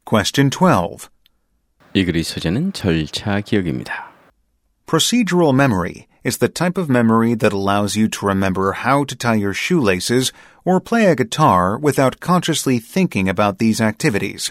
Question 12. 이 글의 소재는 절차 기억입니다. Procedural memory is the type of memory that allows you to remember how to tie your shoelaces or play a guitar without consciously thinking about these activities.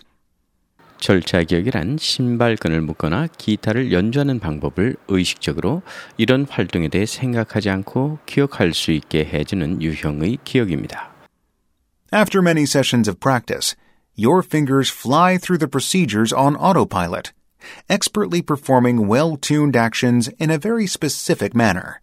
절차 기억이란 신발끈을 묶거나 기타를 연주하는 방법을 의식적으로 이런 활동에 대해 생각하지 않고 기억할 수 있게 해주는 유형의 기억입니다. After many sessions of practice, your fingers fly through the procedures on autopilot, expertly performing well-tuned actions in a very specific manner.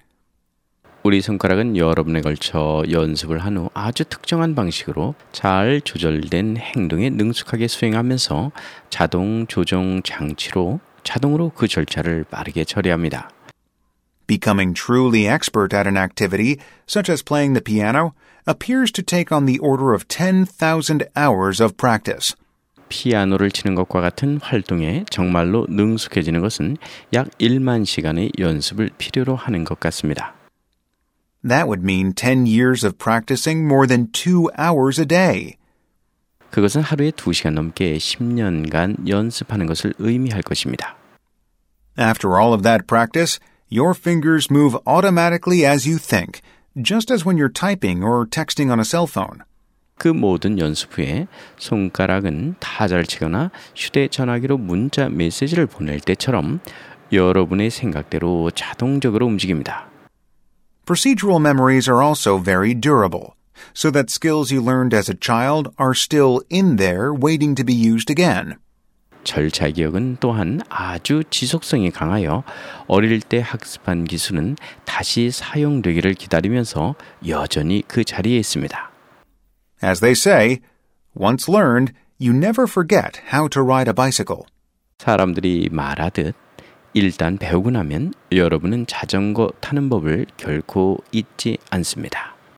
우리 손가락은 여러 번에 걸쳐 연습을 한 후 아주 특정한 방식으로 잘 조절된 행동에 능숙하게 수행하면서 자동 조정 장치로 자동으로 그 절차를 빠르게 처리합니다. Becoming truly expert at an activity, such as playing the piano, appears to take on the order of 10,000 hours of practice. 피아노를 치는 것과 같은 활동에 정말로 능숙해지는 것은 약 1만 시간의 연습을 필요로 하는 것 같습니다. That would mean 10 years of practicing more than 2 hours a day. 그것은 하루에 2시간 넘게 10년간 연습하는 것을 의미할 것입니다. After all of that practice, your fingers move automatically as you think, just as when you're typing or texting on a cell phone. 그 모든 연습 후에 손가락은 타자를 치거나 휴대전화기로 문자 메시지를 보낼 때처럼 여러분의 생각대로 자동적으로 움직입니다. Procedural memories are also very durable, so that skills you learned as a child are still in there waiting to be used again. 절차 기억은 또한 아주 지속성이 강하여 어릴 때 학습한 기술은 다시 사용되기를 기다리면서 여전히 그 자리에 있습니다. As they say, once learned, you never forget how to ride a bicycle. 사람들이 말하듯 일단 배우고 나면 여러분은 자전거 타는 법을 결코 잊지 않습니다.